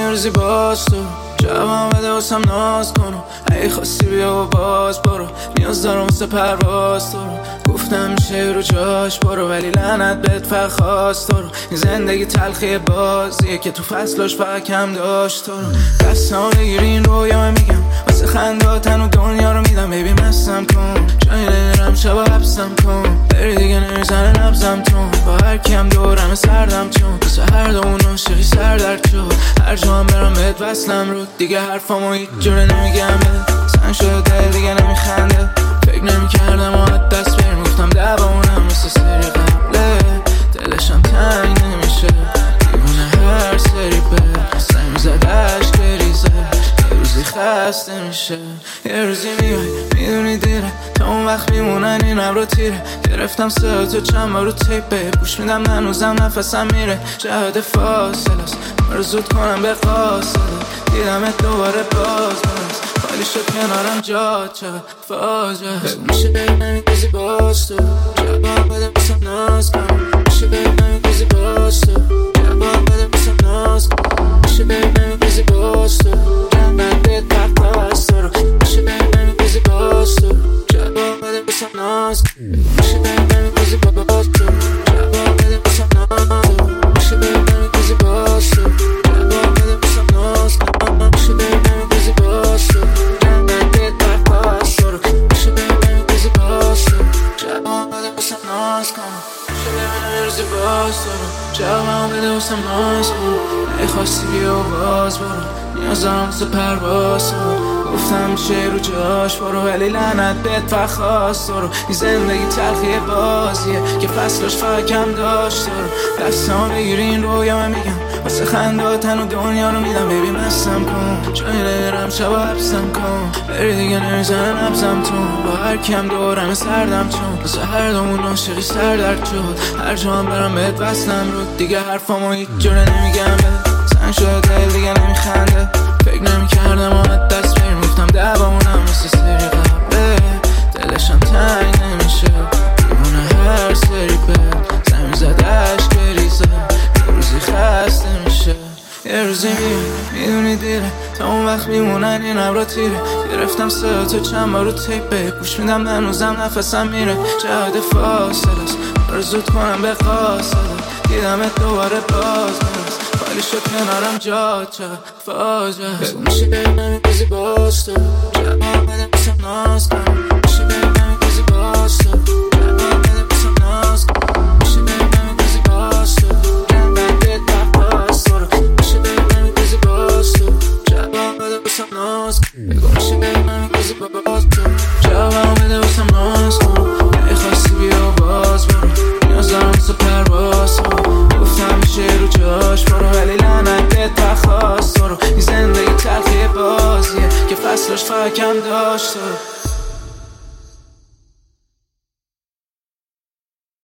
یه روزی باز تو جواب بده واسم ناز کنو، ای خواستی بیا و باز برو، نیاز دارم واسه پرواز تو رو. گفتم میشه رو جاش برو، ولی لعنت بهت فقط خواست تو رو. این زندگی تلخی بازیه که تو فصلاش فقط کم داشت تو رو. دستم بگیر این رویا میگم واسه خنداتن و دنیا رو میدم. بیبی مستم کن جایی نمیرم شبا حبسم کن، بری دیگه نمیزنه نبزم تون. با هر کیم دورم سردم چون واسه هر دومون عاشقی سر درد شد. هر جا هم برم بهت وصلم رو، دیگه حرفامو هیچ جوره نمیگم بهت. سنگ شده دل دیگه نمیخنده، فکر نمیکردم و دست بریم. گفتم دبامونم مثل سری قبله، دلشم تنگ نمیشه دیوونه هر سری به سنگ میزدش بریزه. یه روزی خسته میشه یه روزی میای میدونی دیره، تا اون وقت میمونن این رو تیره. گرفتم سه تو چند بار رو تیپه، گوش میدم هنوزم نفسم میره. جهت فاصله است رو زود کنم به قاصده، دیدمت دوباره باز خالی شد کنارم جا چقدر فاجعه است. میشه بگم نمیدوزی باز تو جواب بده بسم ناز کنم. میشه بگم نمیدوزی باز تو جواب بده بسم ناز کنم. میشه بگم نمیدوزی باز تو جواب بده پرتاز تو رو. میشه بگم نمیدوزی باز تو جواب بده بسم ناز کنم. میشه بگم نمیدوزی باز تو جواب بده بسم ناز کنم. میشه بگم نمیدوزی باز تو جواب بده بسم ناز کنم. میشه بگم نمیدوزی باز تو جواب بده پرتاز تو رو. میشه بگم نمیدوزی باز تو جواب بده بسم ناز کنم. میشه بگم نمیدوزی باز تو جواب بده بسم ناز کنم. ای خواستی بیا و باز برو، نیاز دارم واسه پرواز تو. گفتم میشه رو جاش برو، ولی لعنت بهت فقط خواست تو رو. این زندگی تلخی بازیه که فصلش فقط کم داشت تو رو. دستم بگیر این رویا میگم واسه خنداتن و دنیا رو میدم. بیبی مستم کن جایی نمیرم شبا حبسم کن، بری دیگه نمیزنه نبزم تون. با هر کیم دورم سردم چون واسه هر دومون عاشقی سر درد شد. هر جا هم برم بهت وصلم رو، دیگه حرفامو هیچ جوره نمیگم بهت. سنگ شده دل دیگه نمیخنده، فکر نمیکردم آمد دست بریم. گفتم دبامونم مثل سری قبله، دلشم تنگ نمیشه دیوونه هر سری به زمین زدش بریزه. یه روزی خسته میشه یه روزی میدونی دیره، تا اون وقت میمونن این رو تیره. گرفتم سه تو چند بار رو تیپه، گوش میدم هنوزم نفسم میره. جهت فاصله است رو زود کنم به قاصده، دیدمت دوباره باز خالی شد کنارم جا چقدر فاجعه است. میشه بگم نمیدوزی باز تو جواب بده بسم ناز کنم. میشه بگم نمیدوزی باز تو جواب بده بسم ناز کنم. میشه بگم نمیدوزی باز تو جواب بده پرتاز تو رو. میشه بگم نمیدوزی باز تو جواب بده بسم ناز کنم. میشه بگم نمیدوزی باز تو جواب بده بسم ناز کنم. ای خواستی بیا و باز برو، نیاز دارم واسه پرواز تو. گفتم میشه رو جاش برو، ولی لعنت بهت فقط خواست تو رو. این زندگی تلخی بازیه که فصلش فقط کم داشت تو رو.